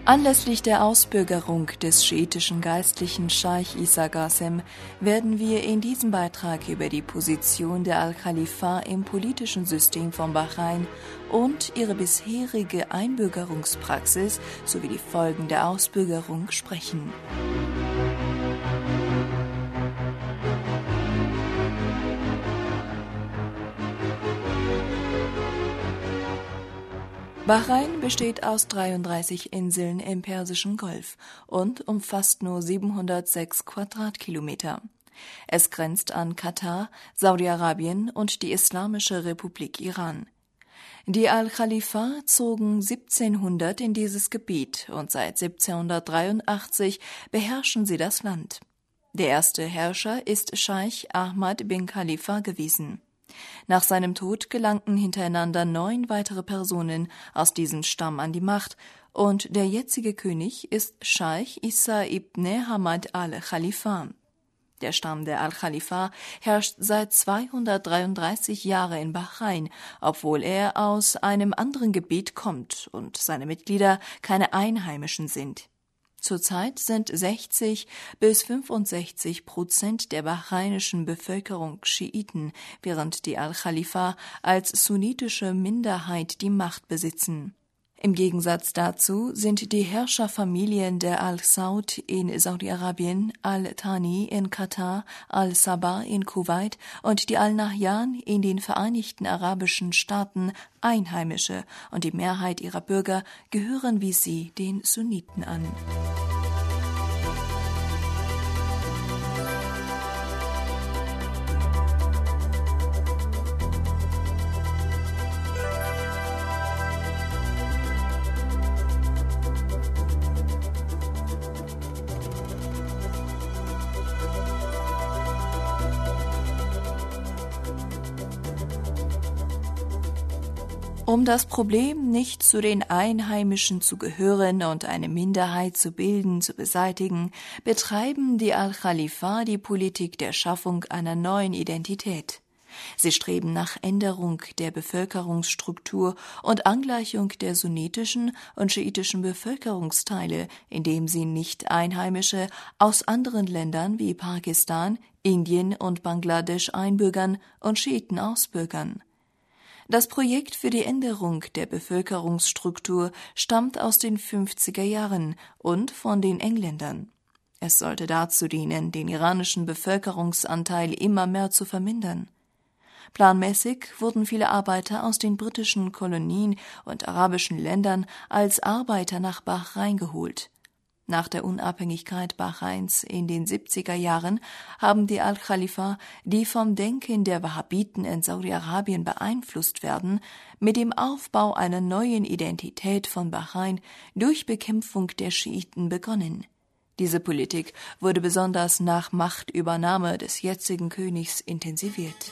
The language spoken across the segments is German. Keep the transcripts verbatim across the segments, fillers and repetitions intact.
Anlässlich der Ausbürgerung des schiitischen Geistlichen Scheich Issa Qasem werden wir in diesem Beitrag über die Position der Al-Khalifa im politischen System von Bahrain und ihre bisherige Einbürgerungspraxis sowie die Folgen der Ausbürgerung sprechen. Bahrain besteht aus dreiunddreißig Inseln im Persischen Golf und umfasst nur siebenhundertsechs Quadratkilometer. Es grenzt an Katar, Saudi-Arabien und die Islamische Republik Iran. Die Al-Khalifa zogen siebzehnhundert in dieses Gebiet und seit siebzehnhundertdreiundachtzig beherrschen sie das Land. Der erste Herrscher ist Scheich Ahmad bin Khalifa gewesen. Nach seinem Tod gelangten hintereinander neun weitere Personen aus diesem Stamm an die Macht und der jetzige König ist Scheich Issa ibn Hamad al-Khalifa. Der Stamm der Al-Khalifa herrscht seit zweihundertdreiunddreißig Jahren in Bahrain, obwohl er aus einem anderen Gebiet kommt und seine Mitglieder keine Einheimischen sind. Zurzeit sind sechzig bis fünfundsechzig Prozent der bahrainischen Bevölkerung Schiiten, während die Al-Khalifa als sunnitische Minderheit die Macht besitzen. Im Gegensatz dazu sind die Herrscherfamilien der Al-Saud in Saudi-Arabien, Al-Thani in Katar, Al-Sabah in Kuwait und die Al-Nahyan in den Vereinigten Arabischen Staaten Einheimische und die Mehrheit ihrer Bürger gehören wie sie den Sunniten an. Um das Problem, nicht zu den Einheimischen zu gehören und eine Minderheit zu bilden, zu beseitigen, betreiben die Al-Khalifa die Politik der Schaffung einer neuen Identität. Sie streben nach Änderung der Bevölkerungsstruktur und Angleichung der sunnitischen und schiitischen Bevölkerungsteile, indem sie Nicht-Einheimische aus anderen Ländern wie Pakistan, Indien und Bangladesch einbürgern und Schiiten ausbürgern. Das Projekt für die Änderung der Bevölkerungsstruktur stammt aus den fünfziger Jahren und von den Engländern. Es sollte dazu dienen, den iranischen Bevölkerungsanteil immer mehr zu vermindern. Planmäßig wurden viele Arbeiter aus den britischen Kolonien und arabischen Ländern als Arbeiter nach Bahrain geholt. Nach der Unabhängigkeit Bahrains in den siebziger Jahren haben die Al-Khalifa, die vom Denken der Wahhabiten in Saudi-Arabien beeinflusst werden, mit dem Aufbau einer neuen Identität von Bahrain durch Bekämpfung der Schiiten begonnen. Diese Politik wurde besonders nach Machtübernahme des jetzigen Königs intensiviert.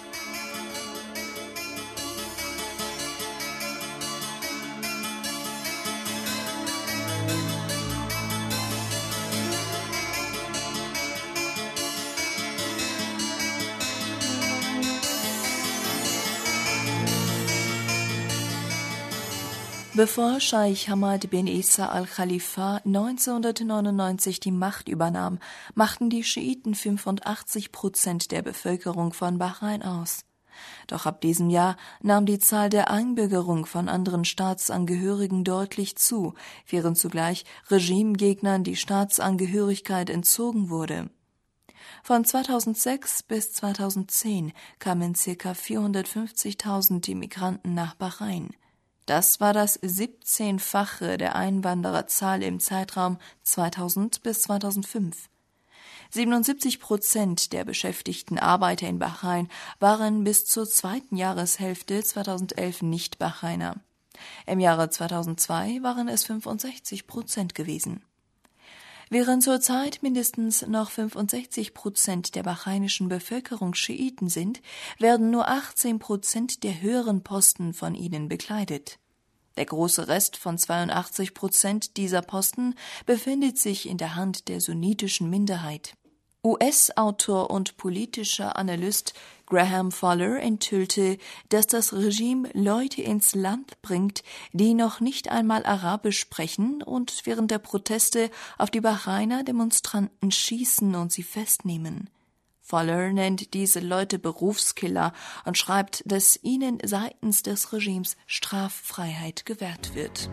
Bevor Scheich Hamad bin Issa al-Khalifa neunzehnhundertneunundneunzig die Macht übernahm, machten die Schiiten fünfundachtzig Prozent der Bevölkerung von Bahrain aus. Doch ab diesem Jahr nahm die Zahl der Einbürgerung von anderen Staatsangehörigen deutlich zu, während zugleich Regimegegnern die Staatsangehörigkeit entzogen wurde. Von zweitausendsechs bis zweitausendzehn kamen ca. vierhundertfünfzigtausend Immigranten nach Bahrain. Das war das siebzehnfache der Einwandererzahl im Zeitraum zweitausend bis zweitausendfünf. siebenundsiebzig Prozent der beschäftigten Arbeiter in Bahrain waren bis zur zweiten Jahreshälfte zweitausendelf Nicht-Bahrainer. Im Jahre zweitausendzwei waren es fünfundsechzig Prozent gewesen. Während zurzeit mindestens noch fünfundsechzig Prozent der bahreinischen Bevölkerung Schiiten sind, werden nur achtzehn Prozent der höheren Posten von ihnen bekleidet. Der große Rest von zweiundachtzig Prozent dieser Posten befindet sich in der Hand der sunnitischen Minderheit. U S-Autor und politischer Analyst Graham Fuller enthüllte, dass das Regime Leute ins Land bringt, die noch nicht einmal Arabisch sprechen und während der Proteste auf die Bahrainer Demonstranten schießen und sie festnehmen. Fuller nennt diese Leute Berufskiller und schreibt, dass ihnen seitens des Regimes Straffreiheit gewährt wird.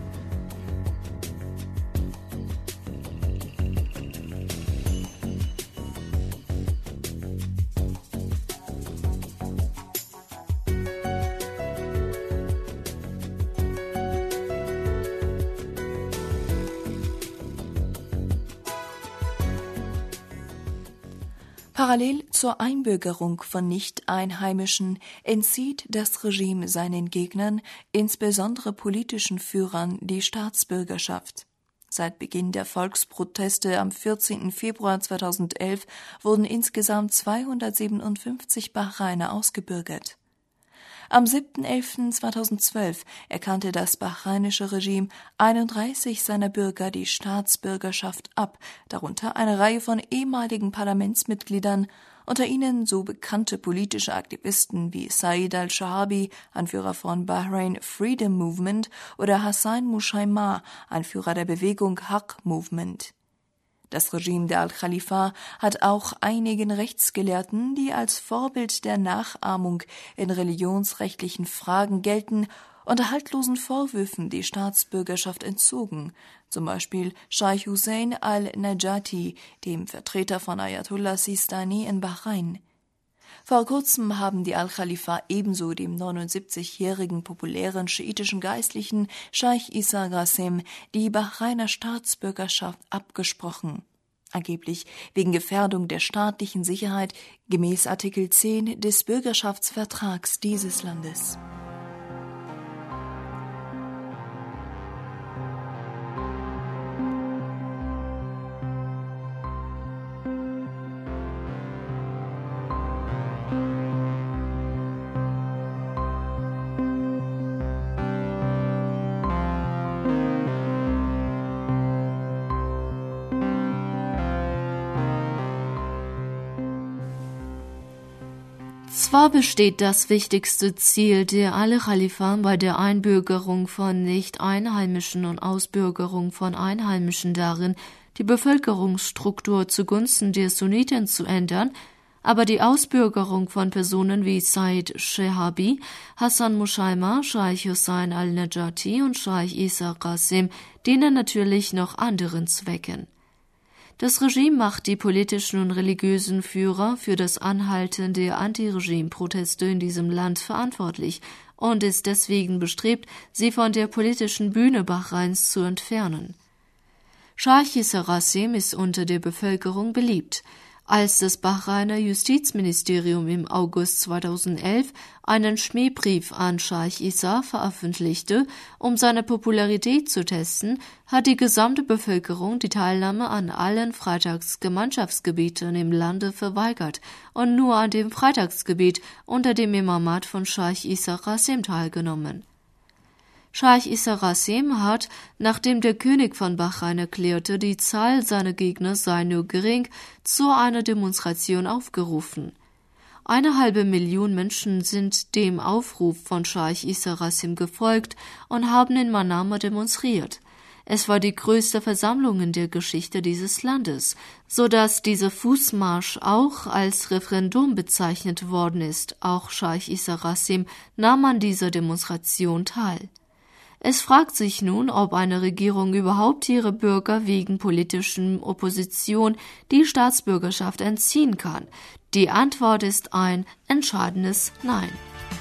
Parallel zur Einbürgerung von Nicht-Einheimischen entzieht das Regime seinen Gegnern, insbesondere politischen Führern, die Staatsbürgerschaft. Seit Beginn der Volksproteste am vierzehnten Februar zweitausendelf wurden insgesamt zweihundertsiebenundfünfzig Bahrainer ausgebürgert. Am siebten elften zweitausendzwölf erkannte das bahrainische Regime einunddreißig seiner Bürger die Staatsbürgerschaft ab, darunter eine Reihe von ehemaligen Parlamentsmitgliedern, unter ihnen so bekannte politische Aktivisten wie Said al-Shahabi, Anführer von Bahrain Freedom Movement, oder Hassan Mushaimar, Anführer der Bewegung Haq Movement. Das Regime der Al-Khalifa hat auch einigen Rechtsgelehrten, die als Vorbild der Nachahmung in religionsrechtlichen Fragen gelten, unter haltlosen Vorwürfen die Staatsbürgerschaft entzogen, zum Beispiel Scheich Hussein al-Najati, dem Vertreter von Ayatollah Sistani in Bahrain. Vor kurzem haben die Al-Khalifa ebenso dem neunundsiebzigjährigen populären schiitischen Geistlichen Scheich Issa Qasem die Bahrainer Staatsbürgerschaft abgesprochen. Angeblich wegen Gefährdung der staatlichen Sicherheit gemäß Artikel zehn des Bürgerschaftsvertrags dieses Landes. Zwar besteht das wichtigste Ziel der Al-Khalifa bei der Einbürgerung von Nicht-Einheimischen und Ausbürgerung von Einheimischen darin, die Bevölkerungsstruktur zugunsten der Sunniten zu ändern, aber die Ausbürgerung von Personen wie Said Shahabi, Hassan Mushaimar, Scheich Hussein al-Najati und Scheich Issa Qasem dienen natürlich noch anderen Zwecken. Das Regime macht die politischen und religiösen Führer für das Anhalten der Anti-Regime-Proteste in diesem Land verantwortlich und ist deswegen bestrebt, sie von der politischen Bühne Bahrains zu entfernen. Scheich Issa Qasem ist unter der Bevölkerung beliebt. Als das Bahrainer Justizministerium im August zweitausendelf einen Schmähbrief an Scheich Issa veröffentlichte, um seine Popularität zu testen, hat die gesamte Bevölkerung die Teilnahme an allen Freitagsgemeinschaftsgebeten im Lande verweigert und nur an dem Freitagsgebet unter dem Imamat von Scheich Issa Qasem teilgenommen. Scheich Issa Qasem hat, nachdem der König von Bahrain erklärte, die Zahl seiner Gegner sei nur gering, zu einer Demonstration aufgerufen. Eine halbe Million Menschen sind dem Aufruf von Scheich Issa Qasem gefolgt und haben in Manama demonstriert. Es war die größte Versammlung in der Geschichte dieses Landes, so dass dieser Fußmarsch auch als Referendum bezeichnet worden ist. Auch Scheich Issa Qasem nahm an dieser Demonstration teil. Es fragt sich nun, ob eine Regierung überhaupt ihre Bürger wegen politischen Opposition die Staatsbürgerschaft entziehen kann. Die Antwort ist ein entscheidendes Nein.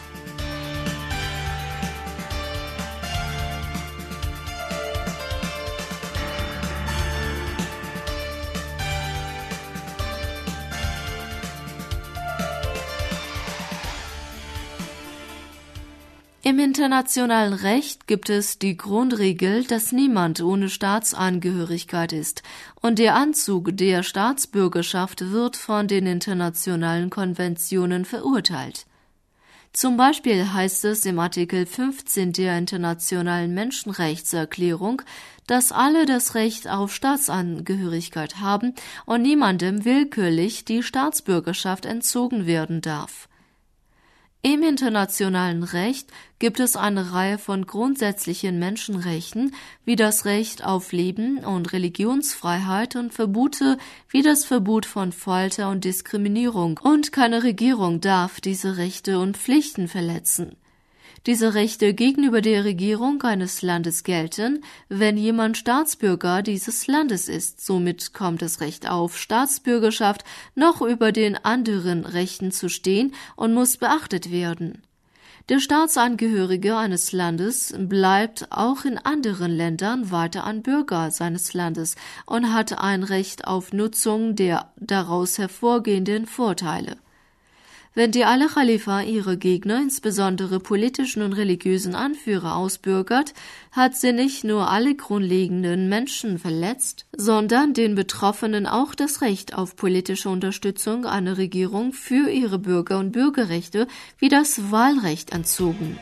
Im internationalen Recht gibt es die Grundregel, dass niemand ohne Staatsangehörigkeit ist, und der Anzug der Staatsbürgerschaft wird von den internationalen Konventionen verurteilt. Zum Beispiel heißt es im Artikel fünfzehn der Internationalen Menschenrechtserklärung, dass alle das Recht auf Staatsangehörigkeit haben und niemandem willkürlich die Staatsbürgerschaft entzogen werden darf. Im internationalen Recht gibt es eine Reihe von grundsätzlichen Menschenrechten, wie das Recht auf Leben und Religionsfreiheit und Verbote wie das Verbot von Folter und Diskriminierung, und keine Regierung darf diese Rechte und Pflichten verletzen. Diese Rechte gegenüber der Regierung eines Landes gelten, wenn jemand Staatsbürger dieses Landes ist. Somit kommt das Recht auf Staatsbürgerschaft noch über den anderen Rechten zu stehen und muss beachtet werden. Der Staatsangehörige eines Landes bleibt auch in anderen Ländern weiter ein Bürger seines Landes und hat ein Recht auf Nutzung der daraus hervorgehenden Vorteile. Wenn die Al-Khalifa ihre Gegner, insbesondere politischen und religiösen Anführer, ausbürgert, hat sie nicht nur alle grundlegenden Menschen verletzt, sondern den Betroffenen auch das Recht auf politische Unterstützung einer Regierung für ihre Bürger und Bürgerrechte wie das Wahlrecht entzogen.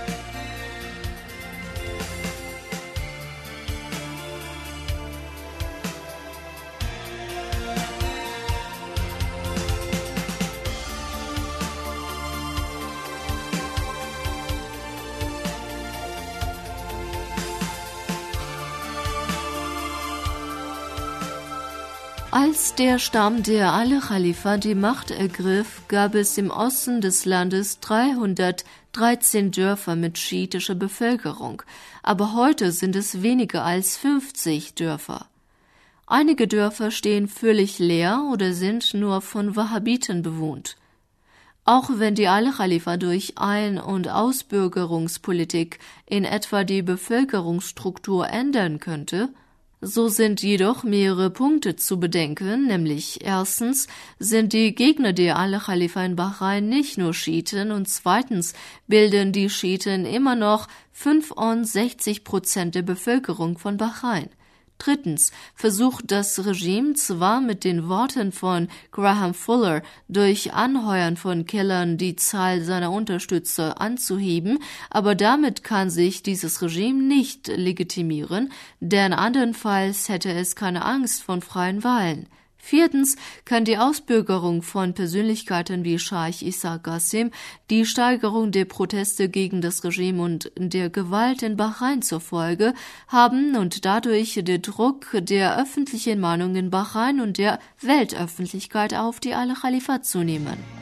Als der Stamm der Al-Khalifa die Macht ergriff, gab es im Osten des Landes dreihundertdreizehn Dörfer mit schiitischer Bevölkerung, aber heute sind es weniger als fünfzig Dörfer. Einige Dörfer stehen völlig leer oder sind nur von Wahhabiten bewohnt. Auch wenn die Al-Khalifa durch Ein- und Ausbürgerungspolitik in etwa die Bevölkerungsstruktur ändern könnte, so sind jedoch mehrere Punkte zu bedenken, nämlich erstens sind die Gegner der Al-Khalifa in Bahrain nicht nur Schiiten und zweitens bilden die Schiiten immer noch fünfundsechzig Prozent der Bevölkerung von Bahrain. Drittens versucht das Regime zwar mit den Worten von Graham Fuller durch Anheuern von Killern die Zahl seiner Unterstützer anzuheben, aber damit kann sich dieses Regime nicht legitimieren, denn andernfalls hätte es keine Angst vor freien Wahlen. Viertens kann die Ausbürgerung von Persönlichkeiten wie Scheich Issa Qassim die Steigerung der Proteste gegen das Regime und der Gewalt in Bahrain zur Folge haben und dadurch der Druck der öffentlichen Meinung in Bahrain und der Weltöffentlichkeit auf die Al-Khalifa zunehmen.